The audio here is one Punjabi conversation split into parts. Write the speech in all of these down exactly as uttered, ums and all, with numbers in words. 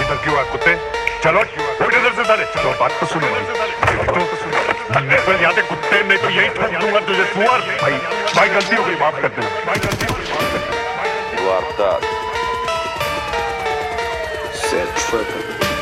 इधर क्यों है कुत्ते? चलो उठ इधर से साले। चलो बात तो सुनो निकल यहाँ से कुत्ते, नहीं तो यही ठोक दूंगा तुझे सुअर। भाई भाई गलती हो गई, माफ कर देना भाई, गलती हो गई। वारदात Set tripping.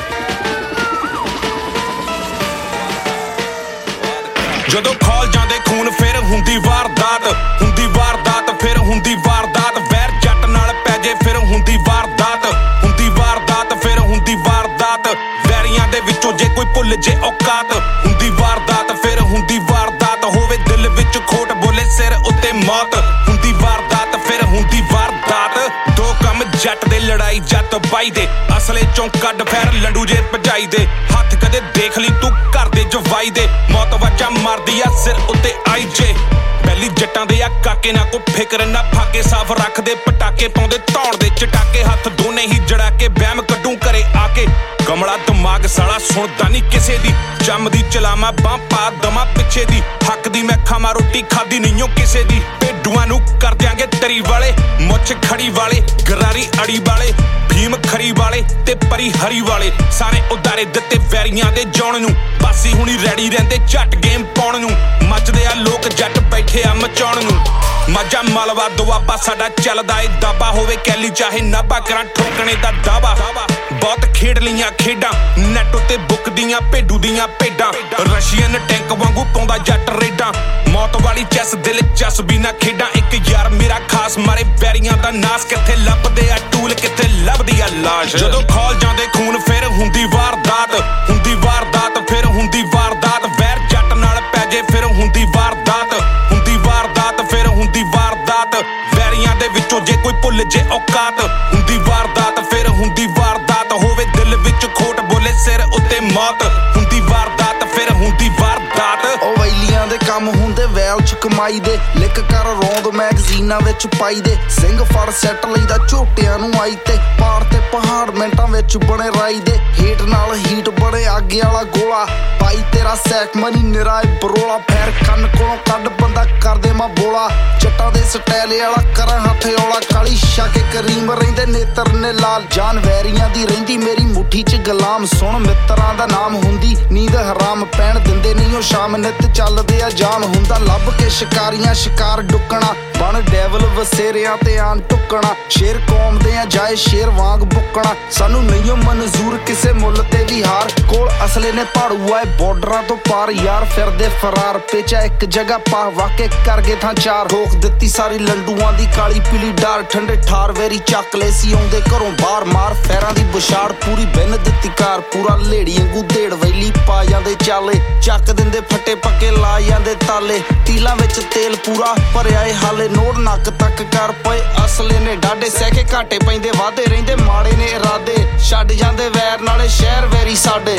ਜਦੋਂ ਖੋਲ ਜਾਂਦੇ ਖੂਨ ਫਿਰ ਹੁੰਦੀ ਵਾਰਦਾਤ, ਹੁੰਦੀ ਵਾਰਦਾਤ ਫਿਰ ਹੁੰਦੀ ਵਾਰਦਾਤ। ਵੈਰ ਜੱਟ ਨਾਲ ਪੈ ਜੇ ਫਿਰ ਹੁੰਦੀ ਵਾਰਦਾਤ, ਹੁੰਦੀ ਵਾਰਦਾਤ ਫਿਰ ਹੁੰਦੀ ਵਾਰਦਾਤ। ਵੈਰੀਆਂ ਦੇ ਵਿੱਚੋਂ ਜੇ ਕੋਈ ਭੁੱਲ ਜੇ ਔਕਾਤ, ਹੁੰਦੀ ਵਾਰਦਾਤ ਫਿਰ ਹੁੰਦੀ ਵਾਰਦਾਤ। ਹੋਵੇ ਦਿਲ ਵਿੱਚ ਖੋਟ ਬੋਲੇ ਸਿਰ ਉੱਤੇ ਮੌਤ, ਹੁੰਦੀ ਵਾਰਦਾਤ ਫਿਰ ਹੁੰਦੀ ਵਾਰਦਾਤ। ਦੋ ਕੰਮ ਜੱਟ ਦੇ ਲੜਾਈ ਜੱਟ ਬਾਈ ਦੇ, ਅਸਲੇ ਚੋਂ ਕੱਢ ਫੈਰ ਲੰਡੂ ਜੇ ਭਜਾਈ ਦੇ। ਹੱਥ ਕਦੇ ਦੇਖ ਲਈ ਤੂੰ ਘਰ ਦੇ ਜਵਾਈ ਦੇ, ਮੌਤ ਵਾਜਾ ਮਾਰਦੀ ਆ ਸਿਰ ਉੱਤੇ ਆਈ ਜੇ। ਪਹਿਲੀ ਜੱਟਾਂ ਦੇ ਆ ਕਾਕੇ ਨਾ ਕੋ ਫਿਕਰ ਨਾ ਫਾਕੇ, ਸਾਫ ਰੱਖਦੇ ਪਟਾਕੇ ਪਾਉਂਦੇ ਧੌਣ ਦੇ ਚਟਾਕੇ। ਹੱਥ ਦੋਨੇ ਹੀ ਜੜਾ ਕੇ ਵਹਿਮ ਕੱਢੂ ਘਰੇ ਆ ਕੇ। ਕਮਲਾ ਦਿਮਾਗ ਸਾਲਾ ਸੁਣਦਾ ਨਹੀਂ ਕਿਸੇ ਦੀ, ਜੰਮਦੀ ਚਲਾਵਾਂ ਬਾਂਹ ਪਾ ਦਵਾਂ ਪਿੱਛੇ ਦੀ। ਹੱਕ ਦੀ ਮੈਂ ਖਾਵਾਂ ਰੋਟੀ ਖਾਦੀ ਨਹੀਂ ਓ ਕਿਸੇ ਦੀ। ਭੇਡੂਆਂ ਨੂੰ ਕਰ ਦਿਆਂਗੇ ਤਰੀ ਵਾਲੇ, ਮੁੱਛ ਖੜੀ ਵਾਲੇ, ਗਰਾਰੀ ਅੜੀ ਵਾਲੇ, ਭੀਮ ਖਰੀ ਵਾਲੇ ਤੇ ਪਰੀ ਹਰੀ ਵਾਲੇ। ਸਾਰੇ ਉਦਾਰੇ ਦਿੱਤੇ ਵੈਰੀਆਂ ਦੇ ਜਾਣ ਨੂੰ, ਬਾਸੀ ਹੁਣੀ ਰੈਡੀ ਰਹਿੰਦੇ ਝੱਟ ਗੇਮ ਪਾਉਣ ਨੂੰ। ਮੱਚਦੇ ਆ ਲੋਕ ਜੱਟ ਬੈਠੇ ਆ ਮਚਾਉਣ ਨੂੰ। ਮਾਝਾ ਮਾਲਵਾ ਦੁਆਬਾ ਸਾਡਾ ਚੱਲਦਾ ਏ ਦਾਬਾ, ਹੋਵੇ ਕੈਲੀ ਚਾਹੇ ਨਾਭਾ ਕਰਾਂ ਠੋਕਣੇ ਦਾ ਦਾਵਾ। ਬਹੁਤ ਖੇਡ ਲੀਆਂ ਖੇਡਾਂ ਨੈਟ ਉੱਤੇ ਬੁੱਕਦੀਆਂ ਭੇਡੂ ਦੀਆਂ ਭੇਡਾਂ। ਰਸ਼ੀਅਨ ਟੈਂਕ ਵਾਂਗੂ ਪਾਉਂਦਾ ਜੱਟ ਰੇਡਾਂ, ਮੌਤ ਵਾਲੀ ਚੈਸ ਦਿਲ ਚਸ ਵੀ ਨਾ ਖੇਡਾਂ। ਇੱਕ ਯਾਰ ਮੇਰਾ ਖਾਸ ਮਾਰੇ ਵੈਰੀਆਂ ਦਾ ਨਾਸ, ਕਿੱਥੇ ਲੱਭਦੇ ਆ ਟੂਲ ਕਿੱਥੇ ਲੱਭਦੀ ਆ ਲਾਸ਼। ਜਦੋਂ ਖੋਲ ਜਾਂਦੇ ਖੂਨ ਫਿਰ ਹੁੰਦੀ ਵਾਰਦਾਤ, ਹੁੰਦੀ ਵਾਰਦਾਤ ਫਿਰ ਹੁੰਦੀ ਵਾਰਦਾਤ। ਵੈਰ ਜੱਟ ਨਾਲ ਪੈ ਜੇ ਫਿਰ ਹੁੰਦੀ ਵਾਰਦਾਤ, ਹੁੰਦੀ ਵਾਰਦਾਤ ਫਿਰ ਹੁੰਦੀ ਵਾਰਦਾਤ। ਵੈਰੀਆਂ ਦੇ ਵਿੱਚੋਂ ਜੇ ਕੋਈ ਭੁੱਲ ਜੇ ਔਕਾਤ, ਹੁੰਦੀ ਵਾਰਦਾਤ ਫਿਰ ਹੁੰਦੀ ਵਾਰਦਾਤ। ਹੋਵੇ ਦਿਲ ਵਿੱਚ ਖੋਟ ਬੋਲੇ ਸਿਰ ਉੱਤੇ ਮੌਤ, ਹੁੰਦੀ ਵਾਰਦਾਤ ਫਿਰ ਹੁੰਦੀ ਵਾਰਦਾਤ। ਉਹ ਵੈਲੀਆਂ ਦੇ ਕੰਮ ਹੁੰਦੇ ਵੈਲ ਚ ਕਮਾਈ ਦੇ, ਲਿਖ ਕਰ ਰੌਂਦ ਮੈਗਜ਼ੀਨਾਂ ਵਿੱਚ ਪਾਈ ਦੇ। ਸਿੰਘ ਫੜ ਸੈੱਟ ਲਈਦਾ ਝੋਟਿਆਂ ਨੂੰ ਆਈ ਤੇ, ਪਾੜ ਤੇ ਪਹਾੜ ਮਿੰਟਾਂ ਵਿੱਚ ਬਣੇ ਰਾਈ ਦੇ। ਹੀਟ ਨਾਲ ਹੀਟ ਬਣੇ ਅੱਗੇ ਵਾਲਾ ਗੋਲਾ, ਪਾਈ ਤੇਰਾ ਸੈਕ ਮਨੀ ਨਿਰਾਏ ਬਰੋਲਾ। ਫੈਰ ਕੰਨ ਕੋਲੋਂ ਕੱਢ ਬੰਦਾ ਕਰਦੇ ਮਾ ਬੋਲਾ, ਜੱਟਾਂ ਦੇ ਸਟਾਈਲ ਵਾਲਾ ਕਰਾਂ ਹੱਥ ਔਲਾ। ਕਾਲੀ ਸ਼ਾਕੇ ਕਰੀਮ ਰਹਿੰਦੇ ਨੇਤਰ ਨੇ ਲਾਲ, ਜਾਨ ਵੈਰੀਆਂ ਦੀ ਰਹਿੰਦੀ ਮੇਰੀ ਮੁੱਠੀ ਚ ਗੁਲਾਮ। ਸੁਣ ਮਿੱਤਰਾਂ ਦਾ ਨਾਮ ਹੁੰਦੀ ਨੀਂਦ ਹਰਾਮ, ਪੈਣ ਦਿੰਦੇ ਨਹੀਂ ਉਹ ਸ਼ਾਮ ਨਿੱਤ ਚੱਲਦੇ ਆ ਜਾਮ। ਹੁੰਦਾ ਲੱਭ ਕੇ ਸ਼ਿਕਾਰੀਆਂ ਸ਼ਿਕਾਰ ਡੁੱਕਣਾ, ਬਣ ਡੈਵਲ ਵਸੇਰਿਆਂ ਤੇ ਆਣ ਟੁੱਕਣਾ। ਸ਼ੇਰ ਕੌਮ ਦੇ ਆ ਜਾਏ ਸ਼ੇਰ ਵਾਂਗ ਬੁੱਕਣਾ, ਸਾਨੂੰ ਨਹੀਂ ਓ ਮਨਜ਼ੂਰ ਕਿਸੇ ਮੁੱਲ ਤੇ ਵੀ ਹਾਰ। ਕੋਲ ਅਸਲੇ ਨੇ ਭਾੜੂ ਆਏ ਬਾਰਡਰਾਂ ਤੋਂ ਪਾਰ, ਯਾਰ ਫਿਰਦੇ ਫਰਾਰ ਪੇਚਾ ਇੱਕ ਜਗ੍ਹਾ ਪਾ ਵਾਕੇ ਕਰ ਗਏ ਥਾਂ ਚਾਰ। ਰੋਕ ਦਿੱਤੀ ਸਾਰੀ ਲੰਡੂਆਂ ਦੀ ਕਾਲੀ ਪੀਲੀ ਡਾਰ, ਠੰਡੇ ਠਾਰ ਵੇਰੀ ਚੱਕ ਲੈ ਸੀ ਆਉਂਦੇ ਘਰੋਂ ਬਾਹਰ। ਮਾਰ ਫੈਰਾਂ ਦੀ ਬੁਛਾੜ ਪੂਰੀ ਬਿੰਨ ਦਿੱਤੀ ਕਾਰ, ਪੂਰਾ ਲੇੜੀ ਵਾਂਗੂ ਢੇੜ ਵੈਲੀ ਪਾ ਜਾਂਦੇ ਚਾਲੇ। ਚੱਕ ਦਿੰਦੇ ਫੱਟੇ ਪੱਕੇ ਲਾ ਜਾਂਦੇ ਤਾਲੇ, ਤੀਲਾਂ ਵਿੱਚ ਤੇਲ ਪੂਰਾ ਭਰਿਆ ਏ ਹਾਲੇ। ਨੋਟ ਨੱਕ ਤੱਕ ਕਰ ਪਏ ਅਸਲੇ ਨੇ ਡਾਡੇ, ਸਹਿ ਕੇ ਘਾਟੇ ਪੈਂਦੇ ਵਾਧੇ ਰਹਿੰਦੇ ਮਾੜੇ ਨੇ ਇਰਾਦੇ। ਛੱਡ ਜਾਂਦੇ ਵੈਰ ਨਾਲੇ ਸ਼ਹਿਰ ਵੈਰੀ ਸਾਡੇ,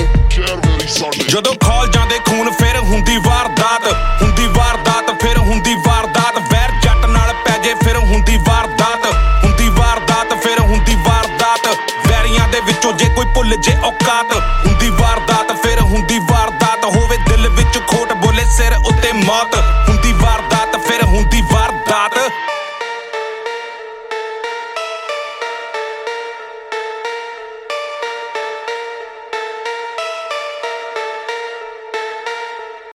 ਜਦੋਂ ਖੋਲ ਜਾਂਦੇ ਖੂਨ ਫਿਰ ਹੁੰਦੀ ਵਾਰਦਾਤ, ਹੁੰਦੀ ਵਾਰਦਾਤ ਫਿਰ ਹੁੰਦੀ ਵਾਰਦਾਤ। ਵੈਰ ਜੱਟ ਨਾਲ ਪੈ ਜੇ ਫਿਰ ਹੁੰਦੀ ਵਾਰਦਾਤ, ਹੁੰਦੀ ਵਾਰਦਾਤ ਫਿਰ ਹੁੰਦੀ ਵਾਰਦਾਤ। ਵੈਰੀਆਂ ਦੇ ਵਿੱਚੋਂ ਜੇ ਕੋਈ ਭੁੱਲ ਜੇ ਔਕਾਤ, ਹੁੰਦੀ ਵਾਰਦਾਤ ਫਿਰ ਹੁੰਦੀ ਵਾਰਦਾਤ। ਹੋਵੇ ਦਿਲ ਵਿੱਚ ਖੋਟ ਬੋਲੇ ਸਿਰ ਉੱਤੇ ਮੌਤ,